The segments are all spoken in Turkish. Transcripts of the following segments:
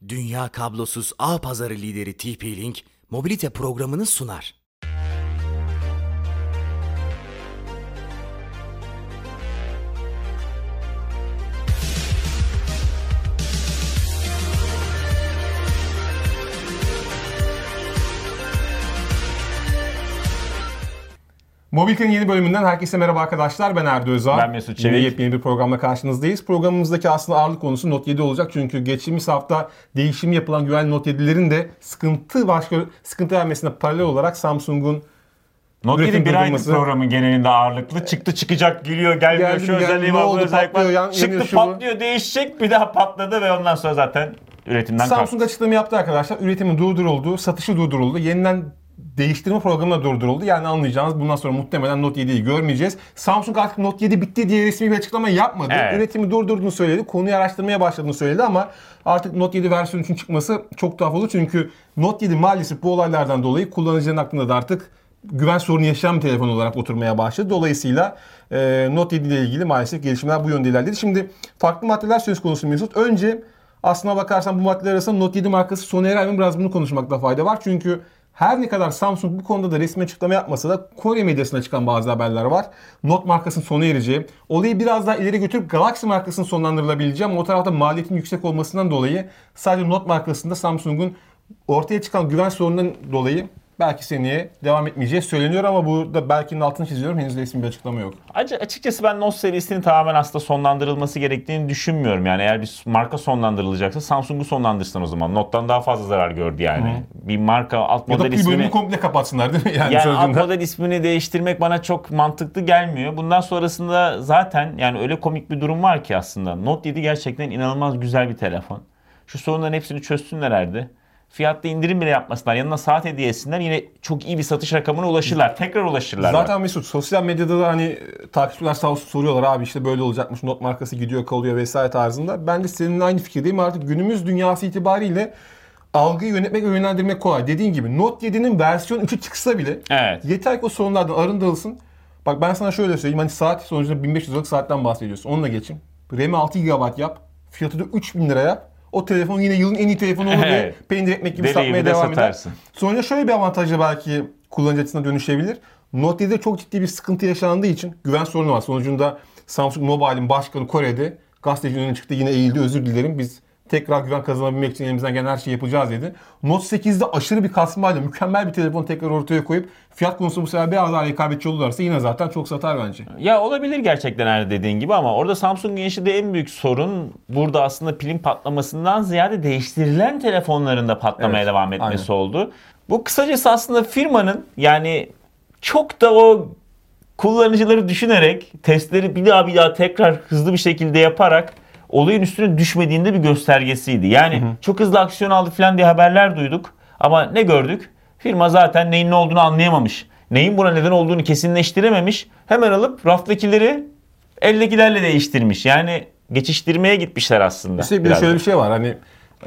Dünya kablosuz ağ pazarı lideri TP-Link, mobilite programını sunar. Mobilite'nin yeni bölümünden herkese merhaba arkadaşlar. Ben Erdo Özal. Ben Mesut Çevik. Yepyeni bir programla karşınızdayız. Programımızdaki aslında ağırlık konusu Note 7 olacak. Çünkü geçtiğimiz hafta değişim yapılan güvenli Note 7'lerin de sıkıntı vermesine paralel olarak Samsung'un Note 7 bir aylık programın genelinde ağırlıklı. Çıktı çıkacak, geliyor gelmiyor, şu özelliği var, bu özellik var. Çıktı patlıyor, değişecek, bir daha patladı ve ondan sonra zaten üretimden kalktı. Samsung açıklama yaptı arkadaşlar. Üretimi durduruldu, satışı durduruldu. Yeniden değiştirme programı da durduruldu. Yani anlayacağınız bundan sonra muhtemelen Note 7'yi görmeyeceğiz. Samsung artık Note 7 bitti diye resmi bir açıklama yapmadı. Evet. Üretimi durdurduğunu söyledi. Konuyu araştırmaya başladığını söyledi ama artık Note 7 versiyonu için çıkması çok tuhaf olur. Çünkü Note 7 maalesef bu olaylardan dolayı kullanıcıların aklında da artık güven sorunu yaşayan bir telefon olarak oturmaya başladı. Dolayısıyla Note 7 ile ilgili maalesef gelişmeler bu yönde ilerledi. Şimdi farklı maddeler söz konusu Mesut. Önce aslına bakarsan bu maddeler arasında Note 7 markası sona erer mi? Biraz bunu konuşmakta fayda var. Çünkü her ne kadar Samsung bu konuda da resmi açıklama yapmasa da Kore medyasına çıkan bazı haberler var. Note markasının sona ereceği. Olayı biraz daha ileri götürüp Galaxy markasının sonlandırılabileceği ama o tarafta maliyetin yüksek olmasından dolayı sadece Note markasında Samsung'un ortaya çıkan güven sorunundan dolayı belki seneye devam etmeyeceği söyleniyor ama burada belki altını çiziyorum. Henüz resmi bir açıklama yok. Açıkçası ben Note serisinin tamamen aslında sonlandırılması gerektiğini düşünmüyorum. Yani eğer bir marka sonlandırılacaksa Samsung'u sonlandırsın o zaman. Note'dan daha fazla zarar gördü yani. Hı-hı. Bir marka alt model ismini... Ya da bir bölümü komple kapatsınlar değil mi? Yani alt model ismini değiştirmek bana çok mantıklı gelmiyor. Bundan sonrasında zaten yani öyle komik bir durum var ki aslında. Note 7 gerçekten inanılmaz güzel bir telefon. Şu sorunların hepsini çözsünlerdi. Fiyatta indirim bile yapmasınlar. Yanına saat hediye etsinler. Yine çok iyi bir satış rakamına ulaşırlar. Tekrar ulaşırlar. Zaten Mesut sosyal medyada da hani takipçiler sağ olsun soruyorlar abi işte böyle olacakmış. Note markası gidiyor kalıyor vesaire tarzında. Ben de seninle aynı fikirdeyim. Artık günümüz dünyası itibariyle algıyı yönetmek ve yönlendirmek kolay. Dediğin gibi Note 7'nin versiyon 3'ü çıksa bile yeter ki o sorunlardan arındırılsın. Bak ben sana şöyle söyleyeyim. Hani saat sonucunda 1500 liralık saatten bahsediyorsun. Onunla geçin. RAM'i 6 GB yap. Fiyatı da 3000 lira yap. O telefon yine yılın en iyi telefonu olur ve peynir ekmek gibi satmaya devam eder. Sonra şöyle bir avantajla belki kullanıcı açısından dönüşebilir. Note 7'de çok ciddi bir sıkıntı yaşandığı için güven sorunu var. Sonucunda Samsung Mobile'in başkanı Kore'de gazetecinin önüne çıktı yine eğildi özür dilerim biz tekrar güven kazanabilmek için elimizden gelen her şeyi yapacağız dedi. Note 8'de aşırı bir kasmayla mükemmel bir telefon tekrar ortaya koyup fiyat konusunda bu sefer biraz daha rekabetçi olurlarsa yine zaten çok satar bence. Ya olabilir gerçekten her dediğin gibi ama orada Samsung'un yaşadığı en büyük sorun burada aslında pilin patlamasından ziyade değiştirilen telefonların da patlamaya devam etmesi oldu. Bu kısacası aslında firmanın yani çok da o kullanıcıları düşünerek testleri bir daha tekrar hızlı bir şekilde yaparak olayın üstüne düşmediğinde bir göstergesiydi. Yani çok hızlı aksiyon aldı falan diye haberler duyduk. Ama ne gördük? Firma zaten neyin ne olduğunu anlayamamış. Neyin buna neden olduğunu kesinleştirememiş. Hemen alıp raftakileri eldekilerle değiştirmiş. Yani geçiştirmeye gitmişler aslında. İşte bir de şöyle bir şey var. Hani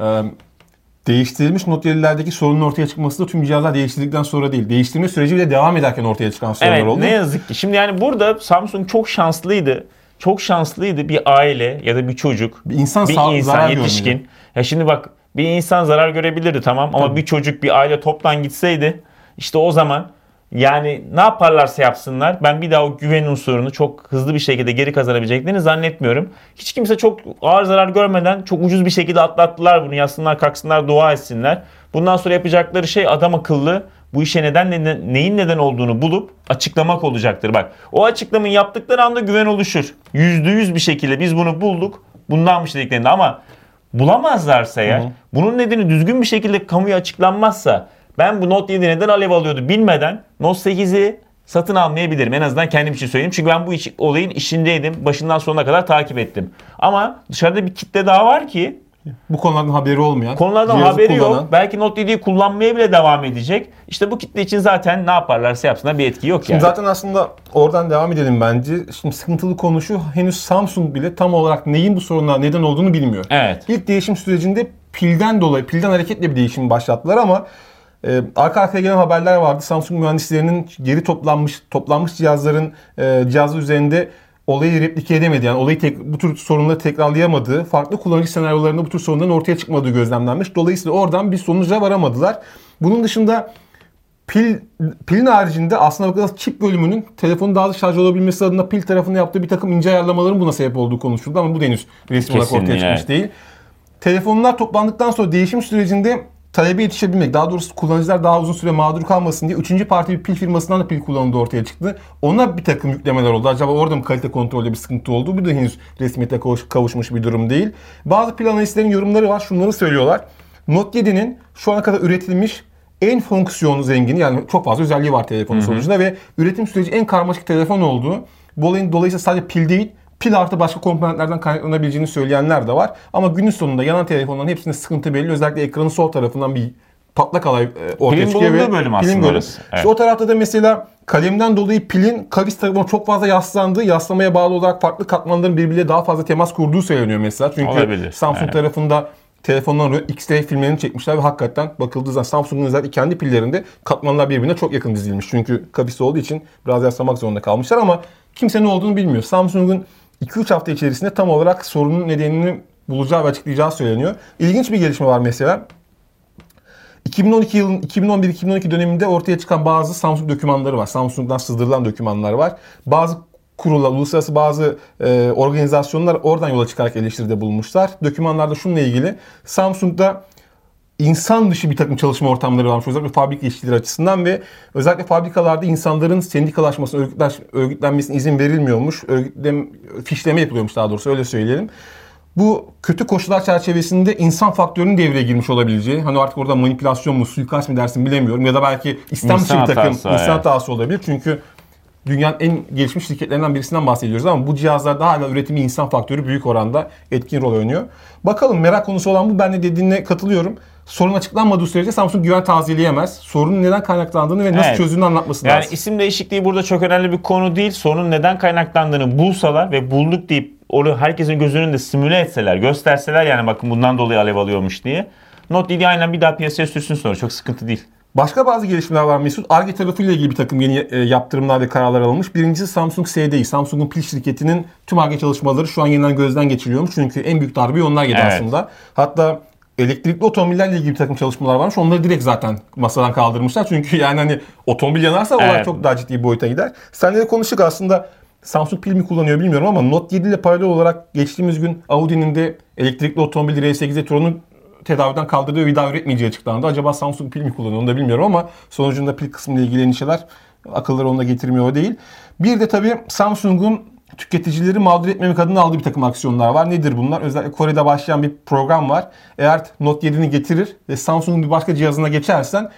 değiştirilmiş Note 7'lerdeki sorunun ortaya çıkması da tüm cihazlar değiştirdikten sonra değil. Değiştirme süreci bile devam ederken ortaya çıkan sorunlar oldu. Evet ne yazık ki. Şimdi yani burada Samsung çok şanslıydı. Çok şanslıydı bir aile ya da bir çocuk, bir insan yetişkin. Ya şimdi bak bir insan zarar görebilirdi tamam ama bir çocuk bir aile toptan gitseydi işte o zaman yani ne yaparlarsa yapsınlar ben bir daha o güven unsurunu çok hızlı bir şekilde geri kazanabileceklerini zannetmiyorum. Hiç kimse çok ağır zarar görmeden çok ucuz bir şekilde atlattılar bunu. Yatsınlar kalksınlar dua etsinler. Bundan sonra yapacakları şey adam akıllı bu işe neyin neden olduğunu bulup açıklamak olacaktır. Bak o açıklamayı yaptıkları anda güven oluşur. %100 bir şekilde biz bunu bulduk. Bundanmış dediklerinde ama bulamazlarsa eğer bunun nedeni düzgün bir şekilde kamuya açıklanmazsa ben bu Note 7 neden alev alıyordu bilmeden Note 8'i satın almayabilirim. En azından kendim için söyleyeyim. Çünkü ben bu olayın işindeydim. Başından sonuna kadar takip ettim. Ama dışarıda bir kitle daha var ki bu konulardan haberi olmayan. Konulardan haberi yok. Belki Note 7'yi kullanmaya bile devam edecek. İşte bu kitle için zaten ne yaparlarsa yapsınlar bir etki yok yani. Şimdi zaten aslında oradan devam edelim bence. Şimdi sıkıntılı konu şu. Henüz Samsung bile tam olarak neyin bu sorunlar neden olduğunu bilmiyor. Evet. İlk değişim sürecinde pilden hareketle bir değişim başlattılar ama arka arkaya gelen haberler vardı. Samsung mühendislerinin geri toplanmış cihazlar üzerinde olayı replike edemedi. Yani olayı bu tür sorunları tekrarlayamadığı, farklı kullanıcı senaryolarında bu tür sorunların ortaya çıkmadığı gözlemlenmiş. Dolayısıyla oradan bir sonuca varamadılar. Bunun dışında pilin haricinde aslında bakarsanız çip bölümünün telefonun daha hızlı şarj olabilmesi adına pil tarafında yaptığı bir takım ince ayarlamaların buna sebep olduğu konuşuldu ama bu da henüz resmi olarak ortaya çıkmış değil. Telefonlar toplandıktan sonra değişim sürecinde talebe yetişebilmek, daha doğrusu kullanıcılar daha uzun süre mağdur kalmasın diye 3. parti bir pil firmasından da pil kullanıldığı ortaya çıktı. Ona bir takım yüklemeler oldu. Acaba orada mı kalite kontrolde bir sıkıntı oldu? Bu da henüz resmiyete kavuşmuş bir durum değil. Bazı pil analistlerin yorumları var. Şunları söylüyorlar. Note 7'nin şu ana kadar üretilmiş en fonksiyon zengini, yani çok fazla özelliği var telefonun sonucunda ve üretim süreci en karmaşık telefon olduğu. Bu olayın dolayısıyla sadece pil değil, pil artı başka komponentlerden kaynaklanabileceğini söyleyenler de var. Ama günün sonunda yanan telefonların hepsinde sıkıntı belli. Özellikle ekranın sol tarafından bir patlak alay ortaya çıkıyor. Pilin bulunduğu bölüm aslında orası. Evet. İşte o tarafta da mesela kalemden dolayı pilin kavis tarafına çok fazla yaslandığı, yaslamaya bağlı olarak farklı katmanların birbiriyle daha fazla temas kurduğu söyleniyor mesela. Çünkü olabilir. Samsung tarafında telefonların X-ray filmlerini çekmişler ve hakikaten bakıldığı zaman Samsung'un özellikle kendi pillerinde katmanlar birbirine çok yakın dizilmiş. Çünkü kavis olduğu için biraz yaslamak zorunda kalmışlar ama kimse ne olduğunu bilmiyor. Samsung'un 2-3 hafta içerisinde tam olarak sorunun nedenini bulacağı ve açıklayacağı söyleniyor. İlginç bir gelişme var mesela. 2011-2012 döneminde ortaya çıkan bazı Samsung dokümanları var. Samsung'dan sızdırılan dokümanlar var. Bazı kurullar, uluslararası bazı organizasyonlar oradan yola çıkarak eleştiride bulunmuşlar. Dokümanlarda şununla ilgili: Samsung'da insan dışı bir takım çalışma ortamları varmış. Özellikle fabrika işçileri açısından ve özellikle fabrikalarda insanların sendikalaşmasına, örgütlenmesine izin verilmiyormuş. Fişleme yapılıyormuş daha doğrusu, öyle söyleyelim. Bu kötü koşullar çerçevesinde insan faktörünün devreye girmiş olabileceği, hani artık orada manipülasyon mu, suikast mı dersin bilemiyorum, ya da belki istem dışı bir takım insan hatası olabilir. Çünkü dünyanın en gelişmiş şirketlerinden birisinden bahsediyoruz ama bu cihazlarda hala üretimi insan faktörü büyük oranda etkin rol oynuyor. Bakalım, merak konusu olan bu. Ben de dediğine katılıyorum. Sorun açıklanmadığı sürece Samsung güven tazeleyemez. Sorunun neden kaynaklandığını ve nasıl çözdüğünü anlatması lazım. Yani isim değişikliği burada çok önemli bir konu değil. Sorunun neden kaynaklandığını bulsalar ve bulduk deyip onu herkesin gözünün de simüle etseler, gösterseler, yani bakın bundan dolayı alev alıyormuş diye, Note 7 aynen bir daha piyasaya sürsün, sonra çok sıkıntı değil. Başka bazı gelişmeler var Mesut. Ar-Ge tarafıyla ilgili bir takım yeni yaptırımlar ve kararlar alınmış. Birincisi Samsung SDI. Samsung'un pil şirketinin tüm Ar-Ge çalışmaları şu an yeniden gözden geçiriliyormuş. Çünkü en büyük darbeyi onlar yedi aslında. Hatta elektrikli otomobillerle ilgili bir takım çalışmalar varmış. Onları direkt zaten masadan kaldırmışlar. Çünkü yani hani otomobil yanarsa olay çok daha ciddi bir boyuta gider. Seninle de konuştuk aslında. Samsung pil mi kullanıyor bilmiyorum ama Note 7 ile paralel olarak geçtiğimiz gün Audi'nin de elektrikli otomobil R8 e-tron'un tedaviden kaldırdığı ve bir daha üretmeyeceği açıklandı. Acaba Samsung pil mi kullanıyor onu da bilmiyorum ama sonucunda pil kısmıyla ilgili endişeler akılları onunla getirmiyor değil. Bir de tabii Samsung'un tüketicileri mağdur etmemek adına aldığı bir takım aksiyonlar var. Nedir bunlar? Özellikle Kore'de başlayan bir program var. Eğer Note 7'ni getirir ve Samsung'un bir başka cihazına geçersen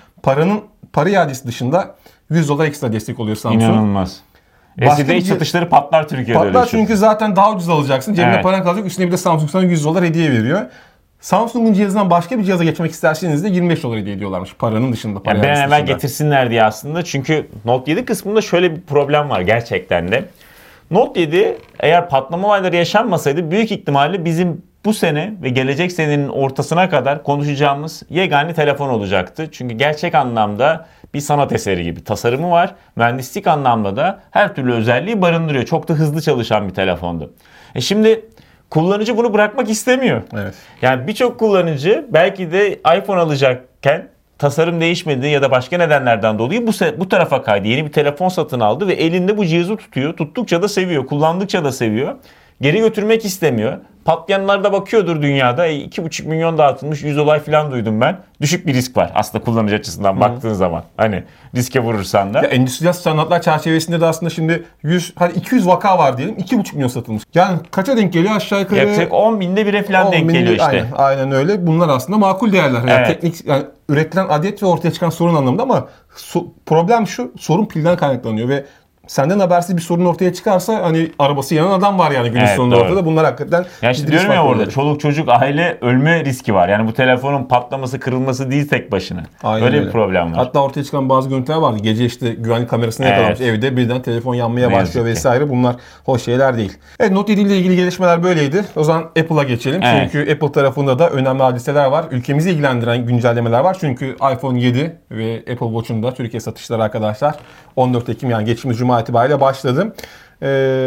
para iadesi dışında $100 ekstra destek oluyor Samsung. İnanılmaz. Eskide iç satışları patlar Türkiye'de. Patlar çünkü zaten daha ucuz alacaksın. Cebinde paran kalacak. Üstüne bir de Samsung sana $100 hediye veriyor. Samsung'un cihazından başka bir cihaza geçmek isterseniz de $25 hediye ediyorlarmış paranın dışında. Yani ben hemen getirsinler diye aslında. Çünkü Note 7 kısmında şöyle bir problem var gerçekten de. Note 7 eğer patlama olayları yaşanmasaydı büyük ihtimalle bizim bu sene ve gelecek senenin ortasına kadar konuşacağımız yegane telefon olacaktı. Çünkü gerçek anlamda bir sanat eseri gibi tasarımı var. Mühendislik anlamda da her türlü özelliği barındırıyor. Çok da hızlı çalışan bir telefondu. Şimdi kullanıcı bunu bırakmak istemiyor. Evet. Yani birçok kullanıcı belki de iPhone alacakken tasarım değişmedi ya da başka nedenlerden dolayı bu tarafa kaydı. Yeni bir telefon satın aldı ve elinde bu cihazı tutuyor. Tuttukça da seviyor, kullandıkça da seviyor. Geri götürmek istemiyor. Patlayanlarda bakıyordur dünyada. 2,5 milyon dağıtılmış, 100 olay falan duydum ben. Düşük bir risk var aslında kullanıcı açısından baktığın zaman. Hani riske vurursan da. Ya endüstriyel standartlar çerçevesinde de aslında şimdi 200 vaka var diyelim. 2,5 milyon satılmış. Yani kaça denk geliyor aşağı yukarı? Yaklaşık 10 binde bire falan denk geliyor işte. Aynen öyle. Bunlar aslında makul değerler. Yani teknik, yani üretilen adet ve ortaya çıkan sorun anlamında ama problem şu: sorun pilden kaynaklanıyor ve senden habersiz bir sorun ortaya çıkarsa hani arabası yanan adam var yani günün sonunda ortada. Bunlar hakikaten... Ya işte diyorum ya, orada çoluk çocuk aile ölme riski var. Yani bu telefonun patlaması, kırılması değil tek başına. Aynen öyle bir problem var. Hatta ortaya çıkan bazı görüntüler vardı. Gece işte güvenlik kamerasına yakalanmış evde, birden telefon yanmaya başlıyor vesaire. Bunlar hoş şeyler değil. Evet, Note 7 ile ilgili gelişmeler böyleydi. O zaman Apple'a geçelim. Çünkü Apple tarafında da önemli hadiseler var. Ülkemizi ilgilendiren güncellemeler var. Çünkü iPhone 7 ve Apple Watch'un da Türkiye satışları arkadaşlar 14 Ekim yani geçtiğimiz Cuma itibariyle başladı.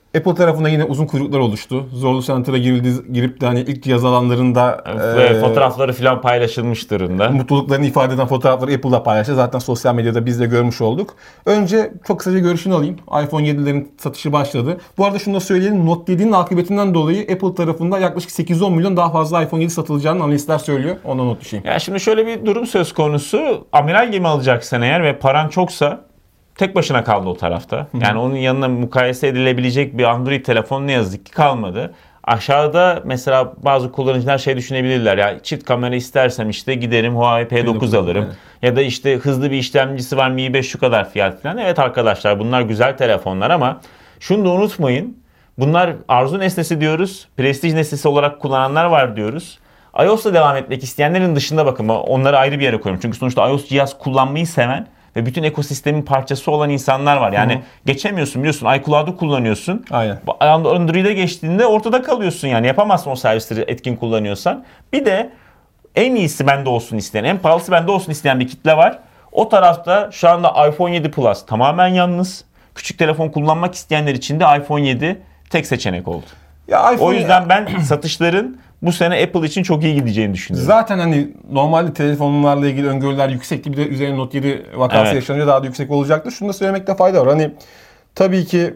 Apple tarafında yine uzun kuyruklar oluştu. Zorlu Center'a girip de hani ilk cihaz alanlarında fotoğrafları falan paylaşılmış durumda. Mutluluklarını ifade eden fotoğrafları Apple'da paylaştı. Zaten sosyal medyada biz de görmüş olduk. Önce çok kısaca görüşünü alayım. iPhone 7'lerin satışı başladı. Bu arada şunu da söyleyelim. Note 7'nin akıbetinden dolayı Apple tarafında yaklaşık 8-10 milyon daha fazla iPhone 7 satılacağını analistler söylüyor. Ona not düşeyim. Ya şimdi şöyle bir durum söz konusu. Amiral gemi alacaksan eğer ve paran çoksa tek başına kaldı o tarafta. Yani onun yanına mukayese edilebilecek bir Android telefon ne yazık ki kalmadı. Aşağıda mesela bazı kullanıcılar şey düşünebilirler. Ya çift kamera istersem işte giderim Huawei P9 alırım. Evet. Ya da işte hızlı bir işlemcisi var Mi 5 şu kadar fiyat falan. Evet arkadaşlar bunlar güzel telefonlar ama şunu da unutmayın. Bunlar arzu nesnesi diyoruz. Prestij nesnesi olarak kullananlar var diyoruz. iOS'la devam etmek isteyenlerin dışında bakın. Onları ayrı bir yere koyuyorum. Çünkü sonuçta iOS cihaz kullanmayı seven ve bütün ekosistemin parçası olan insanlar var. Yani geçemiyorsun biliyorsun. iCloud'u kullanıyorsun. Aynen. Android'e geçtiğinde ortada kalıyorsun yani. Yapamazsın o servisleri etkin kullanıyorsan. Bir de en iyisi bende olsun isteyen, en pahalısı bende olsun isteyen bir kitle var. O tarafta şu anda iPhone 7 Plus tamamen yalnız. Küçük telefon kullanmak isteyenler için de iPhone 7 tek seçenek oldu. Ya o yüzden ben satışların bu sene Apple için çok iyi gideceğini düşünüyorum. Zaten hani normalde telefonlarla ilgili öngörüler yüksekti. Bir de üzerine Note 7 vakası yaşanınca daha da yüksek olacaktır. Şunu da söylemekte fayda var. Hani tabii ki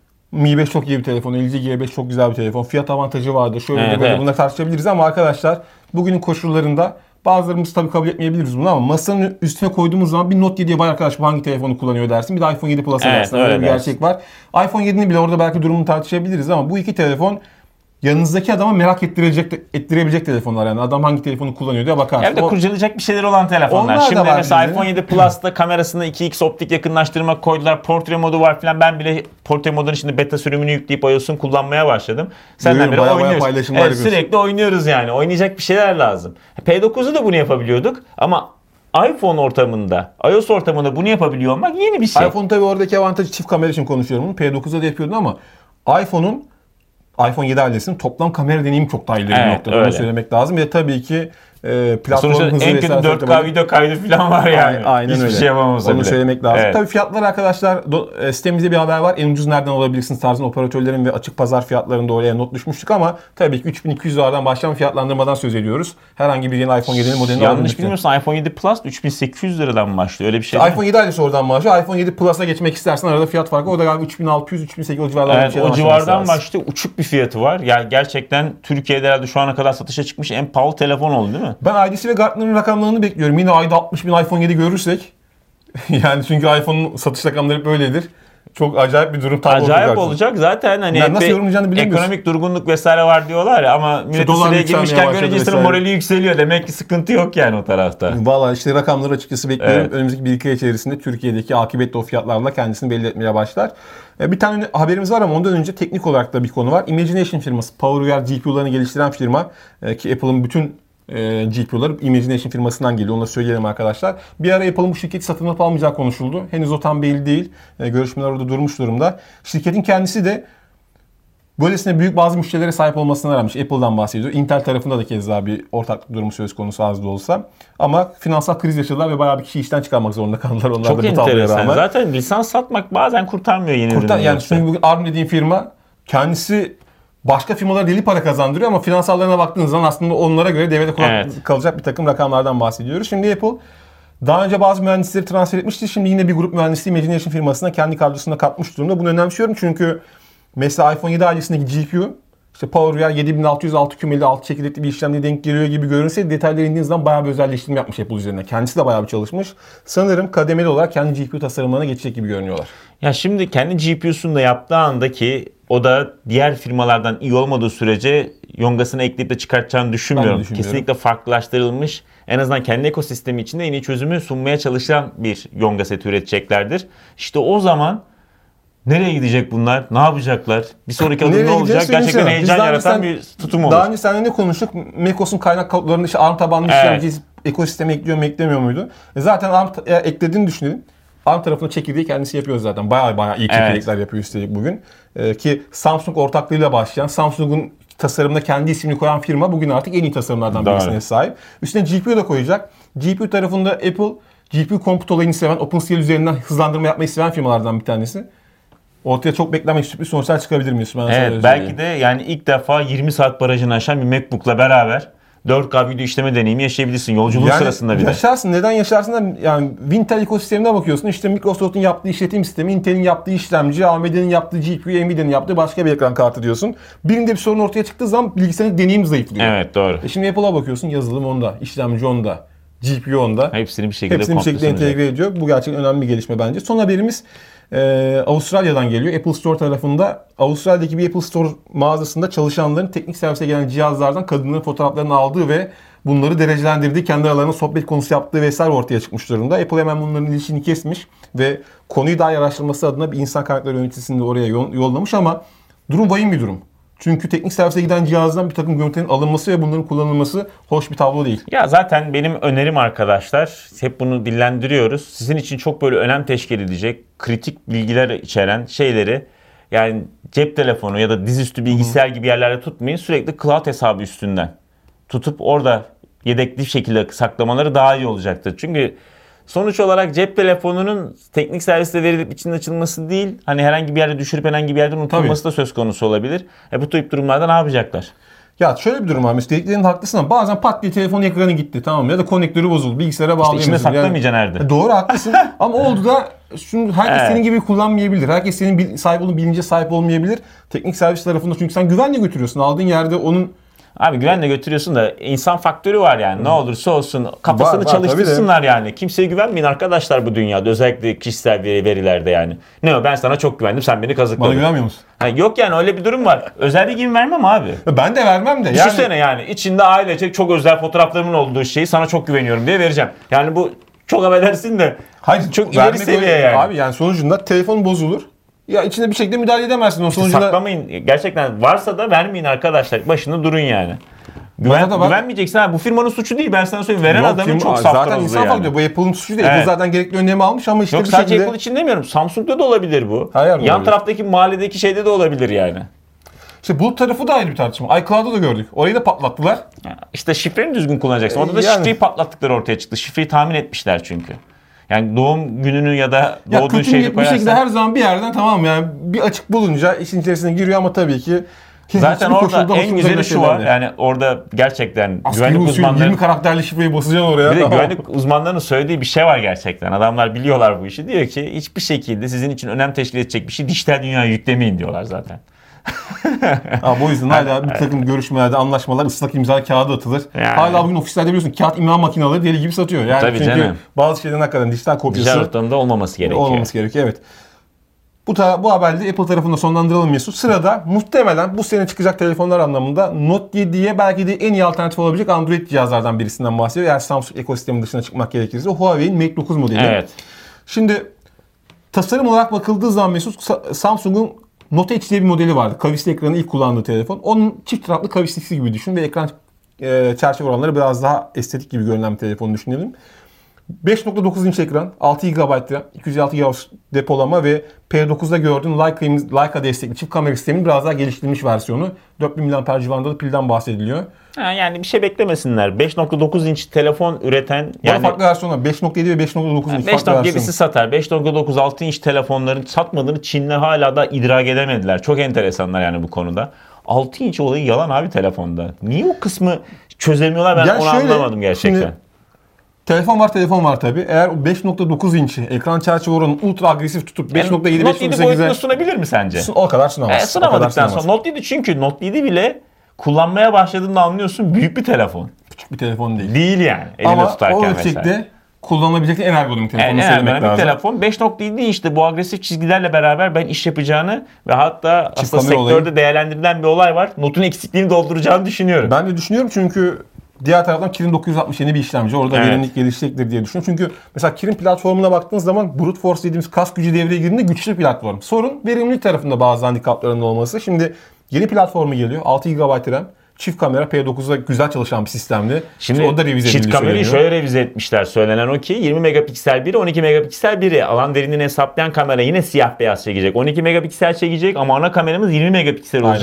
Mi 5 çok iyi bir telefon. LG G5 çok güzel bir telefon. Fiyat avantajı vardı. Şöyle de böyle bunları tartışabiliriz ama arkadaşlar bugünün koşullarında bazılarımız tabii kabul etmeyebiliriz bunu ama masanın üstüne koyduğumuz zaman bir Note 7'ye bay arkadaş bu hangi telefonu kullanıyor dersin. Bir de iPhone 7 Plus'a dersin. Öyle bir gerçek var. iPhone 7'nin bile orada belki durumunu tartışabiliriz ama bu iki telefon yanınızdaki adama merak ettirebilecek telefonlar yani. Adam hangi telefonu kullanıyor diye bakarsın. Evde kurcalayacak bir şeyler olan telefonlar. Şimdi mesela iPhone 7 Plus'ta kamerasında 2x optik yakınlaştırma koydular. Portre modu var falan. Ben bile portre modunun şimdi beta sürümünü yükleyip iOS'un kullanmaya başladım. Senden beri oynuyoruz. Evet, sürekli oynuyoruz yani. Oynayacak bir şeyler lazım. P9'u da bunu yapabiliyorduk ama iPhone ortamında, iOS ortamında bunu yapabiliyor olmak yeni bir şey. iPhone tabii oradaki avantajı çift kamera için konuşuyorum bunu. P9'da da yapıyordun ama iPhone 7 ailesinin toplam kamera deneyimi çok daha ileri bir noktada. Onu söylemek lazım. Ve tabii ki platform hızı en kötü 4K video kaydı falan var yani. Aynen hiçbir öyle. şey yapamazsa onu bile. Söylemek lazım. Evet. Tabii fiyatlar arkadaşlar sitemizde bir haber var. En ucuz nereden alabilirsiniz tarzında operatörlerin ve açık pazar fiyatlarında oraya not düşmüştük ama tabii ki 3200'lerden başlayan fiyatlandırmadan söz ediyoruz. Herhangi bir yeni iPhone 7'nin modelini yanlış bilmiyorsan iPhone 7 Plus 3800 liradan başlıyor. Öyle bir şey. iPhone 7 ailesi oradan başlıyor. iPhone 7 Plus'a geçmek istersen arada fiyat farkı. O da galiba 3600-3800 civarlarında bir şeyden o civardan başlıyor. Uçuk bir fiyatı var. Yani gerçekten Türkiye'de herhalde şu ana kadar satışa çıkmış en pahalı telefon oldu değil mi? Ben IDC ve Gartner'ın rakamlarını bekliyorum. Yine ayda 60.000 iPhone 7 görürsek yani çünkü iPhone'un satış rakamları hep böyledir. Çok acayip bir durum tablo acayip olacak. Zaten hani nasıl yorumlayacağını bilemiyorsun. Ekonomik durgunluk vesaire var diyorlar ya ama millet sıraya girmişken görünce morali yükseliyor. Demek ki sıkıntı yok yani o tarafta. Valla işte rakamları açıkçası bekliyorum. Evet. Önümüzdeki 1-2 ay içerisinde Türkiye'deki akıbetli o fiyatlarla kendisini belli etmeye başlar. Bir tane haberimiz var ama ondan önce teknik olarak da bir konu var. Imagination firması, PowerVR GPU'larını geliştiren firma ki Apple'ın bütün GPU'ları Imagination firmasından geliyor. Onu da söyleyelim arkadaşlar. Bir ara Apple'ın bu şirketi satın alıp almayacağı konuşuldu. Henüz o tam belli değil. Görüşmeler orada durmuş durumda. Şirketin kendisi de böylesine büyük bazı müşterilere sahip olmasına rağmen Apple'dan bahsediyor. Intel tarafında da keza bir ortaklık durumu söz konusu az da olsa. Ama finansal kriz yaşadılar ve bayağı bir kişi işten çıkarmak zorunda kaldılar. Onlar çok da bu tabloya rağmen. Zaten lisans satmak bazen kurtarmıyor yeni ürünleri. Yani çünkü bugün ARM dediğim firma kendisi başka firmalara deli para kazandırıyor ama finansallarına baktığınız zaman aslında onlara göre devrede kalacak bir takım rakamlardan bahsediyoruz. Şimdi Apple daha önce bazı mühendisleri transfer etmişti. Şimdi yine bir grup mühendisliği Imagination firmasına kendi kadrosuna katmış durumda. Bunu önemsiyorum çünkü mesela iPhone 7 ailesindeki GPU işte PowerVR 7600 6 kümeli 6 çekirdekli bir işlemciye denk geliyor gibi görünse detaylara indiğiniz zaman bayağı bir özelleştirme yapmış Apple üzerine. Kendisi de bayağı bir çalışmış. Sanırım kademeli olarak kendi GPU tasarımlarına geçecek gibi görünüyorlar. Ya şimdi kendi GPU'sunu da yaptığı andaki o da diğer firmalardan iyi olmadığı sürece yongasını ekleyip de çıkartacağını düşünmüyorum. Kesinlikle farklılaştırılmış, en azından kendi ekosistemi içinde en iyi çözümü sunmaya çalışan bir yonga seti üreteceklerdir. İşte o zaman nereye gidecek bunlar? Ne yapacaklar? Bir sonraki adım ne olacak? Gerçekten heyecan yaratan bir tutum olur. Daha önce seninle ne konuştuk? macOS'un kaynak kodlarında işte ARM tabanlı işlemci ekosisteme ekliyor mu eklemiyor muydu? Zaten ARM eklediğini düşünelim. ARM tarafında çekirdeği kendisi yapıyor zaten. Bayağı iyi çekirdekler yapıyor üstelik bugün. Ki Samsung ortaklığıyla başlayan, Samsung'un tasarımına kendi ismini koyan firma bugün artık en iyi tasarımlardan birisine sahip. Üstüne GPU da koyacak. GPU tarafında Apple, GPU compute olayını seven, OpenCL üzerinden hızlandırma yapmayı seven firmalardan bir tanesi. Ortaya çok beklenmedik sürpriz sonuçlar çıkabilir miyiz? Evet, belki de yani ilk defa 20 saat barajını aşan bir MacBook'la beraber 4K video işleme deneyimi yaşayabilirsin yolculuğun sırasında bile. Yaşarsın. Neden yaşarsın da yani Intel ekosistemine bakıyorsun. İşte Microsoft'un yaptığı işletim sistemi, Intel'in yaptığı işlemci, AMD'nin yaptığı GPU, Nvidia'nın yaptığı başka bir ekran kartı diyorsun. Birinde bir sorun ortaya çıktığı zaman bilgisayarın deneyim zayıflıyor. Evet, doğru. Şimdi Apple'a bakıyorsun, yazılım onda, işlemci onda, GPU onda. Hepsini bir şekilde entegre ediyor. Bu gerçekten önemli bir gelişme bence. Son haberimiz Avustralya'dan geliyor. Apple Store tarafında, Avustralya'daki bir Apple Store mağazasında çalışanların teknik servise gelen cihazlardan kadınların fotoğraflarını aldığı ve bunları derecelendirdiği, kendi aralarında sohbet konusu yaptığı vesaire ortaya çıkmış durumda. Apple hemen bunların ilişkini kesmiş ve konuyu daha iyi araştırması adına bir insan kaynakları yöneticisini de oraya yollamış ama durum vahim bir durum. Çünkü teknik servise giden cihazdan bir takım görüntülerin alınması ve bunların kullanılması hoş bir tablo değil. Ya zaten benim önerim arkadaşlar, hep bunu dillendiriyoruz. Sizin için çok böyle önem teşkil edecek, kritik bilgiler içeren şeyleri yani cep telefonu ya da dizüstü bilgisayar gibi yerlerde tutmayın. Sürekli cloud hesabı üstünden tutup orada yedekli şekilde saklamaları daha iyi olacaktır. Çünkü sonuç olarak cep telefonunun teknik serviste verilip içinin açılması değil, hani herhangi bir yerde düşürüp herhangi bir yerden unutulması da söz konusu olabilir. Bu tip durumlarda ne yapacaklar? Ya şöyle bir durum var. Mesela dediklerinin haklısın ama bazen pat diye telefonun ekranı gitti, tamam mı? Ya da konnektörü bozuldu. Bilgisayara bağlayamıyorsun. İşte içine saklamayacaksın nerede? Doğru, haklısın. Ama oldu da herkes senin gibi kullanmayabilir. Herkes senin sahip olduğun bilince sahip olmayabilir. Teknik servis tarafında çünkü sen güvenle götürüyorsun. Aldığın yerde onun... Abi güvenle götürüyorsun da insan faktörü var yani. Ne olursa olsun kafasını çalıştırsınlar yani. Kimseye güvenmeyin arkadaşlar bu dünyada. Özellikle kişisel verilerde yani. Ne o, ben sana çok güvendim, sen beni kazıkladın. Bana güvenmiyor musun? Yok yani, öyle bir durum var. Özel bilgimi vermem abi. Ben de vermem de. Düşünsene yani içinde ailecek çok özel fotoğraflarımın olduğu şeyi sana çok güveniyorum diye vereceğim. Yani bu çok affedersin de hayır, çok ileri seviye yani. Abi yani sonucunda telefon bozulur. Ya içinde bir şekilde müdahale edemezsin o sonucunda. Saklamayın. Gerçekten varsa da vermeyin arkadaşlar. Başında durun yani. Güvenmeyeceksin abi. Bu firmanın suçu değil. Ben sana söyleyeyim. Veren adamın çok saftan zaten insan yani. faktörü. Bu Apple'ın suçu değil. Apple zaten gerekli önlemi almış ama işte yok, bir sadece şekilde... Apple için demiyorum. Samsung'da da olabilir bu. Yan olabilir. Taraftaki mahalledeki şeyde de olabilir yani. İşte bulut tarafı da ayrı bir tartışma. iCloud'da da gördük. Orayı da patlattılar. İşte şifreni düzgün kullanacaksın. Orada da şifreyi patlattıkları ortaya çıktı. Şifreyi tahmin etmişler çünkü. Yani doğum gününü ya da doğduğun şeyi koyarsan... Bir şekilde her zaman bir yerden, tamam yani bir açık bulunca işin içerisine giriyor ama tabii ki... Zaten orada en güzeli şu var. Yani orada gerçekten güvenlik uzmanları... 20 karakterli şifreyi basacaksın oraya. Bir de güvenlik uzmanlarının söylediği bir şey var gerçekten. Adamlar biliyorlar bu işi. Diyor ki hiçbir şekilde sizin için önem teşkil edecek bir şey dijital dünyaya yüklemeyin diyorlar zaten. Bu yüzden hala bir takım görüşmelerde, anlaşmalar, ıslak imza kağıdı atılır. Yani. Hala bugün ofislerde biliyorsun kağıt imza makineleri deli gibi satıyor. Yani tabii çünkü canım. Bazı şeylerin hakikaten dijital kopyası... Dijital ortamda olmaması gerekiyor. Evet. Bu haberde Apple tarafında sonlandıralım Mesut. Sırada muhtemelen bu sene çıkacak telefonlar anlamında Note 7'ye belki de en iyi alternatif olabilecek Android cihazlardan birisinden bahsediyor. Eğer Samsung ekosistemin dışına çıkmak gerekirse Huawei'in Mate 9 modeli. Evet. Şimdi tasarım olarak bakıldığı zaman Mesut, Samsung'un Note Edge diye bir modeli vardı. Kavisli ekranı ilk kullandığı telefon. Onun çift taraflı kavislisi gibi düşün ve ekran çerçeve oranları biraz daha estetik gibi görünen bir telefonu düşünelim. 5.9 inç ekran, 6 GB RAM, 256 GB depolama ve P9'da gördüğün Leica destekli çift kamera sisteminin biraz daha geliştirilmiş versiyonu. 4000 mAh civarında da pilden bahsediliyor. Yani bir şey beklemesinler. 5.9 inç telefon üreten... Yani farklı versiyonlar. 5.7 ve 5.9 inç. 5.7'si satar. 5.9 6 inç telefonların satmadığını Çinler hala da idrak edemediler. Çok enteresanlar yani bu konuda. 6 inç olayı yalan abi telefonda. Niye o kısmı çözemiyorlar, ben onu anlamadım gerçekten. Şimdi, telefon var tabii. Eğer 5.9 inç'i ekran çerçeve oranını ultra agresif tutup 5.7 Note 7 boyutunu sunabilir mi sence? O kadar sunamaz. Sunamadıktan sonra Note 7, çünkü Note 7 bile kullanmaya başladığında anlıyorsun büyük bir telefon. Küçük bir telefon değil. Değil yani. Elinde tutarken ama o ölçekte kullanabilecek en ergonomik telefonu söylemek lazım. Telefon 5.7 inçte bu agresif çizgilerle beraber ben iş yapacağını ve hatta aslında sektörde değerlendirilen bir olay var. Notun eksikliğini dolduracağını düşünüyorum. Ben de düşünüyorum çünkü diğer taraftan Kirin 960 yeni bir işlemci. Orada verimlilik gelişecektir diye düşünüyorum. Çünkü mesela Kirin platformuna baktığınız zaman brute force dediğimiz kas gücü devreye girdiğinde güçlü platform. Sorun verimlilik tarafında bazı handikaplarının olması. Şimdi yeni platformu geliyor. 6 GB RAM. Çift kamera P9'da güzel çalışan bir sistemdi. Şimdi o da revize çift kamerayı şöyle revize etmişler. Söylenen o ki 20 megapiksel biri, 12 megapiksel biri. Alan derinliğini hesaplayan kamera yine siyah beyaz çekecek. 12 megapiksel çekecek ama ana kameramız 20 megapiksel olacak.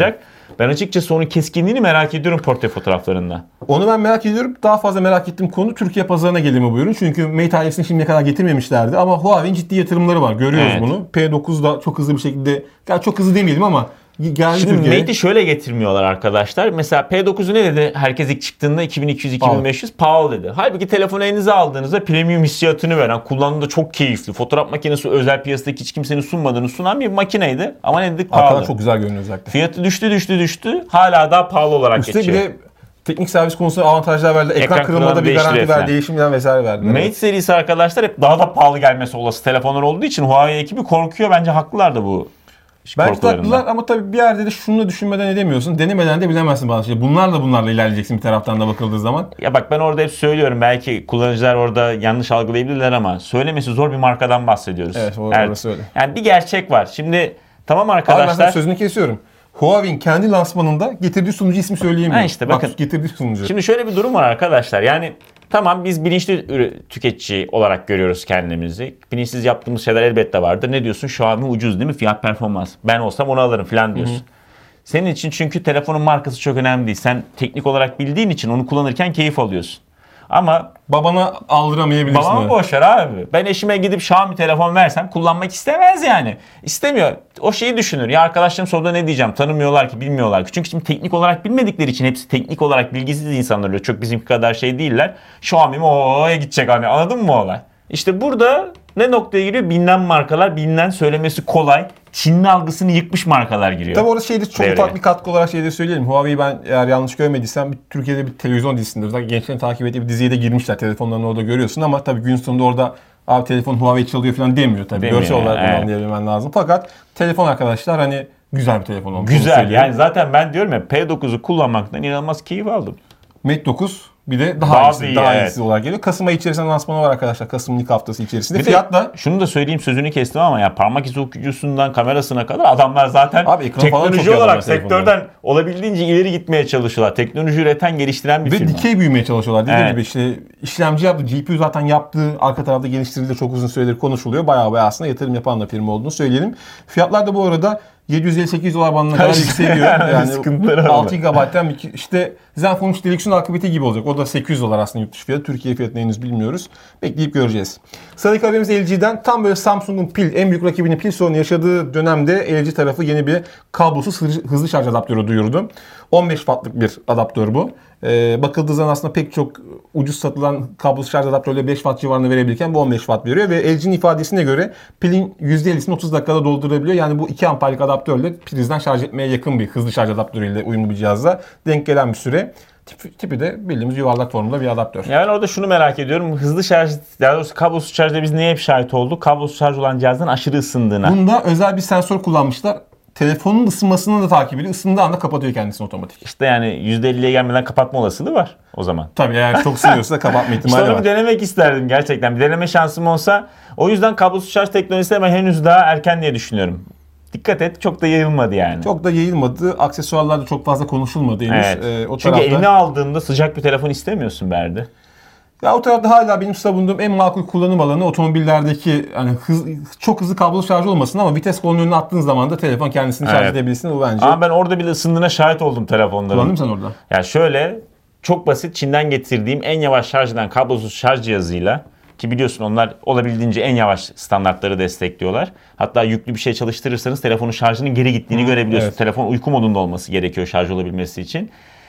Ben açıkçası onun keskinliğini merak ediyorum portre fotoğraflarında. Onu ben merak ediyorum. Daha fazla merak ettiğim konu Türkiye pazarına gelimi buyurun. Çünkü Mate ailesini şimdiye kadar getirmemişlerdi. Ama Huawei'nin ciddi yatırımları var. Görüyoruz bunu. P9 da çok hızlı bir şekilde, yani çok hızlı demeyelim ama geldi Şimdi Türkiye'ye. Mate'i şöyle getirmiyorlar arkadaşlar. Mesela P9'u ne dedi? Herkes ilk çıktığında 2200-2500 pahalı dedi. Halbuki telefonu elinize aldığınızda premium hissiyatını veren, kullanımda çok keyifli, fotoğraf makinesi özel piyasadaki hiç kimsenin sunmadığını sunan bir makineydi. Ama ne dedik? Pahalı. Arkadan çok güzel görünüyor özellikle. Fiyatı düştü. Hala daha pahalı olarak Üstelik geçiyor. bir de teknik servis konusunda avantajlar verdi. Ekran kırılmada bir garanti verdi. Değişimden vesaire verdi. Mate serisi arkadaşlar hep daha da pahalı gelmesi olası telefonlar olduğu için Huawei ekibi korkuyor. Bence haklılar da bu belki de haklılar ama tabii bir yerde de şunu da düşünmeden edemiyorsun. Denemeden de bilemezsin bazı şeyleri. Bunlarla ilerleyeceksin bir taraftan da bakıldığı zaman. Ya bak ben orada hep söylüyorum. Belki kullanıcılar orada yanlış algılayabilirler ama söylemesi zor bir markadan bahsediyoruz. Evet, orası öyle. Yani bir gerçek var. Şimdi tamam Abi arkadaşlar. ben sözünü kesiyorum. Huawei'in kendi lansmanında getirdiği sunucu ismi söyleyemiyorum. Ha işte bakın. Bak, getirdiği sunucu. Şimdi şöyle bir durum var arkadaşlar. Yani tamam biz bilinçli tüketici olarak görüyoruz kendimizi. Bilinçsiz yaptığımız şeyler elbette vardır. Ne diyorsun? Xiaomi ucuz değil mi? Fiyat performans. Ben olsam onu alırım falan diyorsun. Senin için çünkü telefonun markası çok önemli değil. Sen teknik olarak bildiğin için onu kullanırken keyif alıyorsun. Ama babana aldıramayabilirsin. babama boşver abi. Ben eşime gidip Xiaomi telefon versem kullanmak istemez yani. İstemiyor. O şeyi düşünür. Ya arkadaşlarım sonunda ne diyeceğim? Tanımıyorlar ki, bilmiyorlar ki. Çünkü şimdi teknik olarak bilmedikleri için hepsi teknik olarak bilgisiz insanlar oluyor. Çok bizimki kadar şey değiller. Xiaomi mi o'ya gidecek hani, anladın mı olay? İşte burada ne noktaya giriyor? Bilinen markalar, bilinen, söylemesi kolay, Çin'in algısını yıkmış markalar giriyor. Tabii orada şeyde çok ufak bir katkı olarak şeyde söyleyelim. Huawei ben eğer yanlış görmediysem Türkiye'de bir televizyon dizisinde, özellikle gençlerin takip ettiği bir diziye de girmişler. Telefonlarını orada görüyorsun ama tabii gün sonunda orada abi telefon Huawei çalıyor falan demiyor tabii. Görsel olarak bunu anlayabilmen lazım. Fakat telefon arkadaşlar hani güzel bir telefon olmuş. Güzel yani zaten ben diyorum ya P9'u kullanmaktan inanılmaz keyif aldım. Mate 9 bir de daha iyisi olarak geliyor. Kasım ayı içerisinde lansmanı var arkadaşlar. Kasım'ın ilk haftası içerisinde. Fiyat da... Şunu da söyleyeyim, sözünü kestim ama ya parmak izi okuyucusundan kamerasına kadar adamlar zaten abi, teknoloji olarak sektörden olabildiğince ileri gitmeye çalışıyorlar. Teknoloji üreten, geliştiren bir firma. Ve dikey büyümeye çalışıyorlar. Dediğim gibi işte işlemci yaptı, GPU zaten yaptı. Arka tarafta geliştirildi, çok uzun süredir konuşuluyor. Bayağı aslında yatırım yapan da firma olduğunu söyleyelim. Fiyatlar da bu arada 750-800 dolar bandına kadar yükseliyor. Yani 6 GB'den işte Zenfone 3 Deluxe'un akıbeti gibi olacak. O da 800 dolar aslında yurt dışı fiyatı. Türkiye fiyatını henüz bilmiyoruz. Bekleyip göreceğiz. Sıradaki haberimiz LG'den. Tam böyle Samsung'un en büyük rakibinin pil sorunu yaşadığı dönemde LG tarafı yeni bir kablosuz hızlı şarj adaptörü duyurdu. 15 wattlık bir adaptör bu. Bakıldığı zaman aslında pek çok ucuz satılan kablosuz şarj adaptörleri 5 watt civarında verebilirken bu 15 watt veriyor ve LG'nin ifadesine göre pilin %50'sini 30 dakikada doldurabiliyor. Yani bu 2 amperlik adaptörle prizden şarj etmeye yakın bir hızlı şarj adaptörüyle uyumlu bir cihazla denk gelen bir süre. Tipi de bildiğimiz yuvarlak formunda bir adaptör. Yani orada şunu merak ediyorum. Hızlı şarj, daha doğrusu kablosuz şarjda biz neye hep şahit olduk? Kablosuz şarj olan cihazdan aşırı ısındığına. Bunda özel bir sensör kullanmışlar. Telefonun ısınmasını da takip ediyor. Isındığı anda kapatıyor kendisini otomatik. İşte yani %50'ye gelmeden kapatma olasılığı var o zaman. Tabii eğer çok ısınıyorsa kapatma ihtimali işte var. onu bir denemek isterdim gerçekten. Bir deneme şansım olsa. O yüzden kablosuz şarj teknolojisi ama henüz daha erken diye düşünüyorum. Dikkat et, çok da yayılmadı yani. Çok da yayılmadı. Aksesuarlarda çok fazla konuşulmadı henüz. Evet. O çünkü tarafta... eline aldığında sıcak bir telefon istemiyorsun Berdi. Ya o tarafta hala benim savunduğum en makul kullanım alanı otomobillerdeki hani çok hızlı kablosuz şarj olmasın ama vites kolunun önüne attığın zaman da telefon kendisini şarj edebilsin. O bence. Ama ben orada bile ısındığına şahit oldum telefonların. Kullandın mı sen orada? Ya şöyle çok basit Çin'den getirdiğim en yavaş şarj eden kablosuz şarj cihazıyla, ki biliyorsun onlar olabildiğince en yavaş standartları destekliyorlar. Hatta yüklü bir şey çalıştırırsanız telefonun şarjının geri gittiğini görebiliyorsun. Evet. Telefon uyku modunda olması gerekiyor şarj olabilmesi için.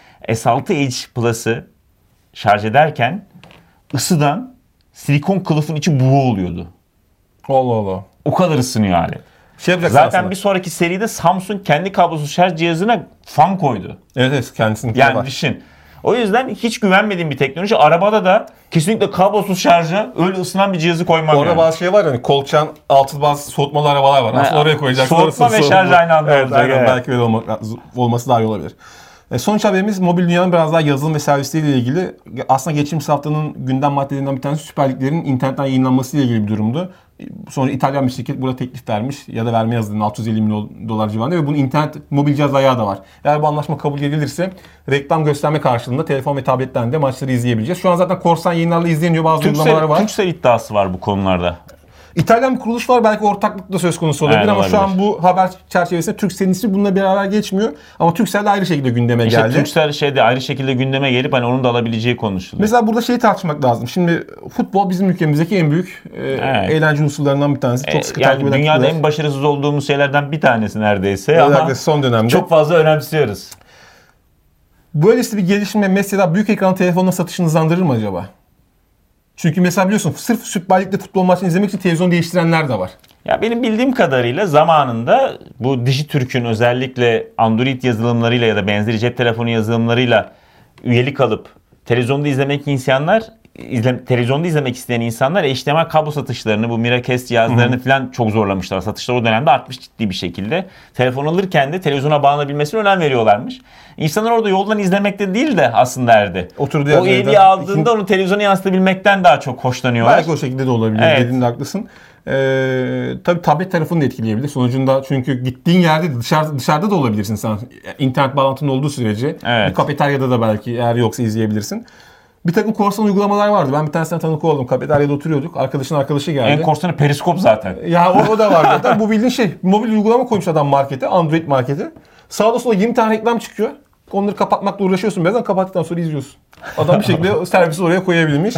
S6 Edge Plus'ı şarj ederken ısıdan silikon kılıfın içi buğu oluyordu. Allah Allah. O kadar ısınıyor hali. Zaten aslında bir sonraki seride Samsung kendi kablosuz şarj cihazına fan koydu. Evet kendisinin yani var. Düşün. O yüzden hiç güvenmediğim bir teknoloji. Arabada da kesinlikle kablosuz şarja öyle ısınan bir cihazı koymam. Orada bazı şey var hani kolçan altı bazı soğutmalı arabalar var. Aslında oraya koyacaksın. Soğutma ve şarj aynı anda olacak. Evet. Belki öyle olması daha iyi olabilir. Sonuç haberimiz mobil dünyanın biraz daha yazılım ve servisleriyle ilgili. Aslında geçtiğimiz haftanın gündem maddelerinden bir tanesi Süper Liglerin internetten yayınlanması ile ilgili bir durumdu. Sonra İtalyan bir şirket burada teklif vermiş ya da vermeye hazırlanıyor 650 milyon dolar civarında ve bunun internet mobil cihaz ayağı da var. Eğer bu anlaşma kabul edilirse reklam gösterme karşılığında telefon ve tabletten de maçları izleyebileceğiz. Şu an zaten korsan yayınlarla izleniyor, bazı uygulamalar var. Turkcell iddiası var bu konularda. İtalyan bir kuruluş var. Belki ortaklık da söz konusu olabilir, ama şu an bu haber çerçevesinde Turkcell'in ismi bununla beraber geçmiyor. Ama Turkcell de ayrı şekilde gündeme geldi. Turkcell ayrı şekilde gündeme gelip hani onun da alabileceği konuşuluyor. Mesela burada şeyi tartışmak lazım. Şimdi futbol bizim ülkemizdeki en büyük eğlence unsurlarından bir tanesi. Çok sıkı takip eden dünyada en başarısız olduğumuz şeylerden bir tanesi neredeyse. Ama son dönemde çok fazla önemsiyoruz. Böylesi bir gelişme mesela büyük ekran telefonla satışını hızlandırır mı acaba? Çünkü mesela biliyorsun sırf Süper Lig'de futbol maçını izlemek için televizyon değiştirenler de var. Ya benim bildiğim kadarıyla zamanında bu Dijitürk'ün özellikle Android yazılımlarıyla ya da benzeri cep telefonu yazılımlarıyla üyelik alıp televizyonda izlemek isteyen insanlar HDMI kablo satışlarını, bu Miracast cihazlarını falan çok zorlamışlar. Satışlar o dönemde artmış ciddi bir şekilde. Telefon alırken de televizyona bağlanabilmesine önem veriyorlarmış. İnsanlar orada yoldan izlemekte değil de aslında erdi. O üyeliği aldığında onu televizyona yansıtabilmekten daha çok hoşlanıyorlar. Belki o şekilde de olabilir. Evet. Dediğinde haklısın. Tabii tablet tarafını da etkileyebilir. Sonucunda çünkü gittiğin yerde dışarıda da olabilirsin sen. İnternet bağlantının olduğu sürece. Evet. Bir kafeteryada da belki eğer yoksa izleyebilirsin. Bir takım korsan uygulamalar vardı. Ben bir tanesine tanık oldum. Kafeteryada oturuyorduk. Arkadaşın arkadaşı geldi. En korsanı Periskop zaten. Ya o da var zaten. Bu bildiğin mobil uygulama koymuş adam markete. Android markete. Sağda sola 20 tane reklam çıkıyor. Onları kapatmakla uğraşıyorsun. Birazdan kapattıktan sonra izliyorsun. Adam bir şekilde servisi oraya koyabilmiş.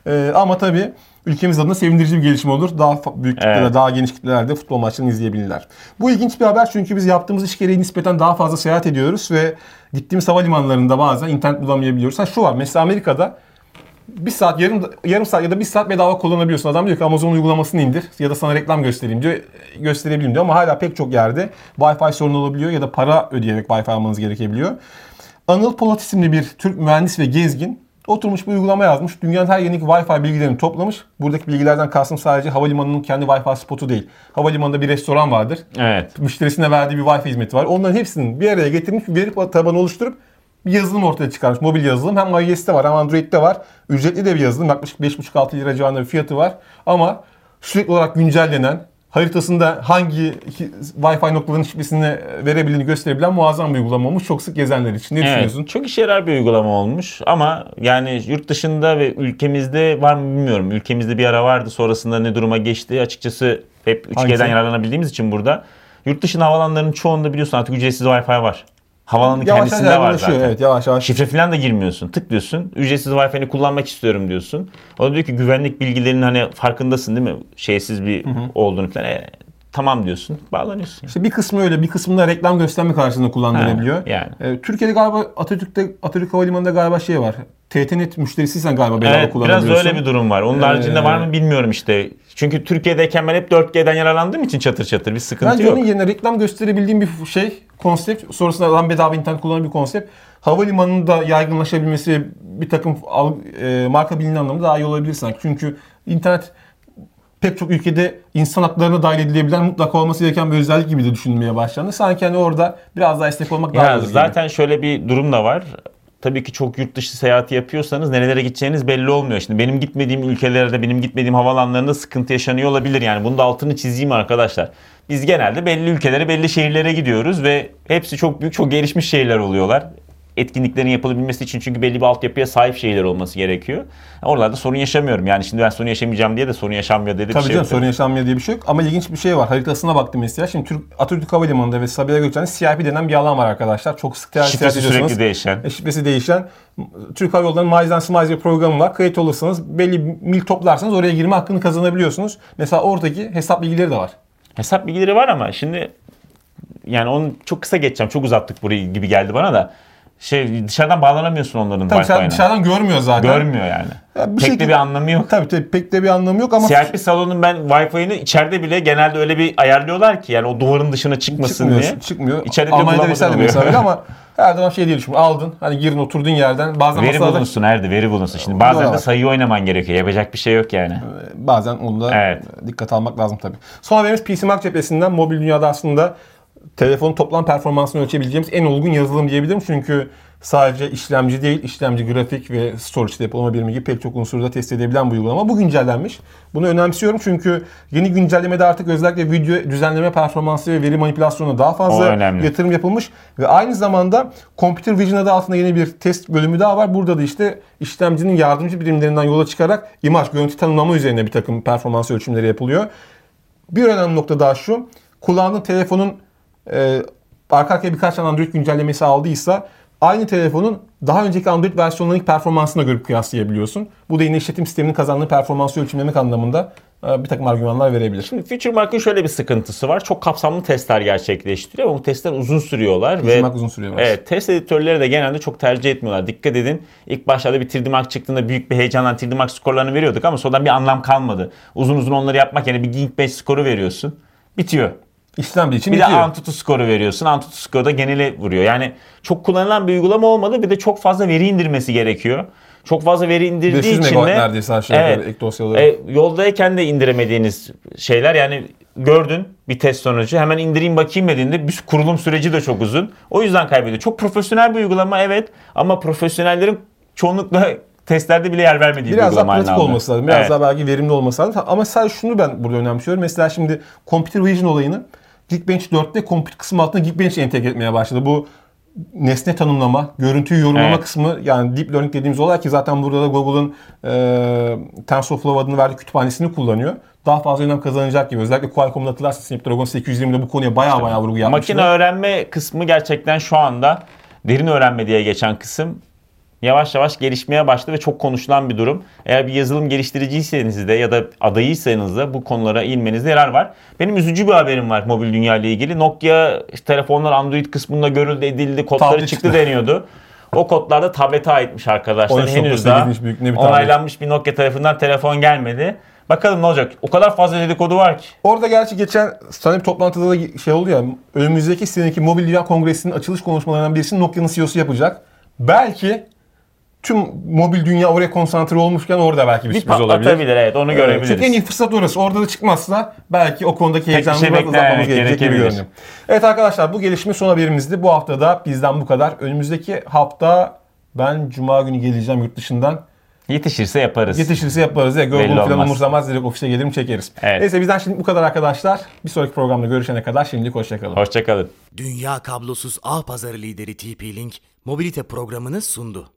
Ama tabii ülkemiz adına sevindirici bir gelişme olur. Daha büyük kitlelerde, daha geniş kitlelerde futbol maçlarını izleyebilirler. Bu ilginç bir haber çünkü biz yaptığımız iş gereği nispeten daha fazla seyahat ediyoruz ve gittiğimiz havalimanlarında bazen internet bulamayabiliyoruz. Şu var, mesela Amerika'da bir saat, yarım saat ya da bir saat bedava kullanabiliyorsun. Adam diyor ki Amazon uygulamasını indir ya da sana reklam göstereyim diyor. Gösterebilirim diyor ama hala pek çok yerde Wi-Fi sorunu olabiliyor ya da para ödeyerek Wi-Fi almanız gerekebiliyor. Anıl Polat isimli bir Türk mühendis ve gezgin oturmuş bir uygulama yazmış. Dünyanın her yerindeki Wi-Fi bilgilerini toplamış. Buradaki bilgilerden kastım sadece havalimanının kendi Wi-Fi spotu değil. Havalimanında bir restoran vardır. Evet. Müşterisine verdiği bir Wi-Fi hizmeti var. Onların hepsinin bir araya getirmiş, bir veri tabanı oluşturup bir yazılım ortaya çıkarmış. Mobil yazılım. Hem iOS'te var hem Android'de var. Ücretli de bir yazılım. Yaklaşık 5,5-6 lira civarında bir fiyatı var. Ama sürekli olarak güncellenen, haritasında hangi Wi-Fi noktalarının şifresini verebildiğini gösterebilen muazzam bir uygulama olmuş. Çok sık gezenler için. Ne düşünüyorsun? Çok işe yarar bir uygulama olmuş. Ama yani yurt dışında ve ülkemizde var mı bilmiyorum. Ülkemizde bir ara vardı. Sonrasında ne duruma geçti? Açıkçası hep 3G'den yararlanabildiğimiz için burada. Yurt dışında havalanların çoğunda biliyorsun artık ücretsiz Wi-Fi var. Havalanın kendisinde var zaten. Evet, yavaş yavaş. Şifre falan da girmiyorsun. Tıklıyorsun. Ücretsiz Wi-Fi'ni kullanmak istiyorum diyorsun. O da diyor ki güvenlik bilgilerinin hani farkındasın değil mi? Şeysiz bir olduğunu falan. Tamam diyorsun. Bağlanıyorsun. İşte bir kısmı öyle, bir kısmında reklam gösterme karşılığında kullanılabiliyor. Yani. Türkiye'de galiba Atatürk Havalimanı'nda galiba şey var. TTNet müşterisiysen galiba bedava kullanabiliyorsun. Biraz öyle bir durum var. Onun haricinde var mı bilmiyorum işte. Çünkü Türkiye'deyken ben hep 4G'den yararlandığım için çatır çatır bir sıkıntı yok. Bence onun yerine reklam gösterebildiğim bir konsept. Sonrasında adam bedava internet kullanan bir konsept. Havalimanının da yaygınlaşabilmesi bir takım marka bilinirliği anlamında daha iyi olabilir sanki. Çünkü internet pek çok ülkede insan haklarına dahil edilebilen mutlaka olması gereken bir özellik gibi de düşünülmeye başlandı. Sanki hani orada biraz daha esnek olmak daha iyi olur. Zaten şöyle bir durum da var. Tabii ki çok yurt dışı seyahati yapıyorsanız nerelere gideceğiniz belli olmuyor. Şimdi benim gitmediğim ülkelerde, benim gitmediğim havalanlarında sıkıntı yaşanıyor olabilir. Yani bunu da altını çizeyim arkadaşlar. Biz genelde belli ülkelere, belli şehirlere gidiyoruz ve hepsi çok büyük, çok gelişmiş şehirler oluyorlar. Etkinliklerin yapılabilmesi için çünkü belli bir altyapıya sahip şehirler olması gerekiyor. Oralarda sorun yaşamıyorum. Yani şimdi ben sorun yaşamayacağım diye de sorun yaşanmıyor diye de bir şey yok. Tabii canım, sorun yaşanmıyor diye bir şey yok. Ama ilginç bir şey var. Haritasına baktım mesela. Şimdi Atatürk Havalimanı'nda ve Sabiha Gökçen'de CIP denen bir alan var arkadaşlar. Çok sık seyahat ediyorsunuz. Şifresi sürekli değişen. Şifresi değişen. Türk Hava Yolları'nın Miles and Smiles bir programı var. Kayıt olursanız belli mil toplarsanız oraya girme hakkını kazanabiliyorsunuz. Mesela oradaki hesap bilgileri de var. Hesap bilgileri var ama şimdi yani onu çok kısa geçeceğim. Çok uzattık burayı gibi geldi bana da. Dışarıdan bağlanamıyorsun onların Tabii Wi-Fi'ne. Dışarıdan görmüyor zaten. Görmüyor yani. Pek de bir anlamı yok. Tabii pek de bir anlamı yok ama... CRP salonun ben Wi-Fi'ni içeride bile genelde öyle bir ayarlıyorlar ki yani o duvarın dışına çıkmasın diye. Çıkmıyor. İçeride Almanya'da vesaire mesela öyle ama her zaman şey diye düşün. Aldın, hani girin oturduğun yerden. Bazen veri bulunsun veri bulunsun. Şimdi bazen de sayı oynaman gerekiyor. Yapacak bir şey yok yani. Bazen onu da dikkat almak lazım tabii. Son haberimiz PCMark cephesinden. Mobil dünyada aslında telefonun toplam performansını ölçebileceğimiz en olgun yazılım diyebilirim. Çünkü sadece işlemci değil, işlemci, grafik ve storage depolama birimi gibi pek çok unsuru da test edebilen bu uygulama. Bu güncellenmiş. Bunu önemsiyorum çünkü yeni güncellemede artık özellikle video düzenleme performansı ve veri manipülasyonuna daha fazla yatırım yapılmış. Ve aynı zamanda Computer Vision adı altında yeni bir test bölümü daha var. Burada da işte işlemcinin yardımcı birimlerinden yola çıkarak imaj, görüntü tanımlama üzerine bir takım performans ölçümleri yapılıyor. Bir önemli nokta daha şu. Kullandığın telefonun arka arkaya birkaç tane Android güncellemesi aldıysa aynı telefonun daha önceki Android versiyonlarının performansına göre kıyaslayabiliyorsun. Bu da yine işletim sisteminin kazandığı performansı ölçümlemek anlamında bir takım argümanlar verebilir. Şimdi FutureMark'ın şöyle bir sıkıntısı var. Çok kapsamlı testler gerçekleştiriyor ama bu testler uzun sürüyorlar. FutureMark uzun sürüyor. Evet, test editörleri de genelde çok tercih etmiyorlar. Dikkat edin. İlk başlarda bir 3D Mark çıktığında büyük bir heyecanla 3D Mark skorlarını veriyorduk ama sonradan bir anlam kalmadı. Uzun uzun onları yapmak yani bir Geekbench skoru veriyorsun. Bitiyor. İşlemci için bir bitiyor. de Antutu skoru veriyorsun. Antutu skoru da genele vuruyor. Yani çok kullanılan bir uygulama olmadı. Bir de çok fazla veri indirmesi gerekiyor. Çok fazla veri indirdiği için de neredeyse aşağı yukarı ek dosyaları. Yoldayken de indiremediğiniz şeyler yani gördün bir test sonucu hemen indireyim bakayım dediğinde bir kurulum süreci de çok uzun. O yüzden kaybediyor. Çok profesyonel bir uygulama evet ama profesyonellerin çoğunlukla testlerde bile yer vermediği bir uygulama. Biraz daha pratik olması lazım. Biraz daha belki verimli olması lazım. Ama sadece şunu ben burada önemsiyorum. Mesela şimdi Computer Vision olayını Geekbench 4'te Compute kısmı altında Geekbench entegre etmeye başladı. Bu nesne tanımlama, görüntüyü yorumlama kısmı yani Deep Learning dediğimiz olay ki zaten burada da Google'ın TensorFlow adını verdiği kütüphanesini kullanıyor. Daha fazla önem kazanacak gibi. Özellikle Qualcomm'da hatırlarsın Snapdragon 820'de bu konuya bayağı vurgu yapmıştı. Makine öğrenme kısmı gerçekten şu anda derin öğrenme diye geçen kısım yavaş yavaş gelişmeye başladı ve çok konuşulan bir durum. Eğer bir yazılım geliştiriciyseniz de ya da adayıysanız da bu konulara inmenizde yarar var. Benim üzücü bir haberim var mobil dünya ile ilgili. Nokia telefonlar Android kısmında görüldü edildi, kodları çıktı deniyordu. O kodlar da tablete aitmiş arkadaşlar. Henüz daha onaylanmış bir Nokia tarafından telefon gelmedi. Bakalım ne olacak? O kadar fazla dedikodu var ki. Orada gerçi geçen sanırım toplantıda da şey oldu ya. Önümüzdeki seneki Mobil Dünya Kongresi'nin açılış konuşmalarından birisini Nokia'nın CEO'su yapacak. Belki tüm mobil dünya oraya konsantre olmuşken orada belki bir sürpriz olabilir. Patlatabilir evet onu görebiliriz. Çünkü en iyi fırsat orası. Orada da çıkmazsa belki o konudaki heyecanı azaltmamız gerekecek gibi görünüyor. Evet arkadaşlar bu gelişme son haberimizdi. Bu hafta da bizden bu kadar. Önümüzdeki hafta ben Cuma günü geleceğim yurt dışından. Yetişirse yaparız. Yetişirse yaparız. Google falan umursamaz. Direkt ofise gelirim çekeriz. Evet. Neyse bizden şimdi bu kadar arkadaşlar. Bir sonraki programda görüşene kadar şimdilik hoşçakalın. Hoşçakalın. Dünya kablosuz ağ pazarı lideri TP-Link mobilite programını sundu.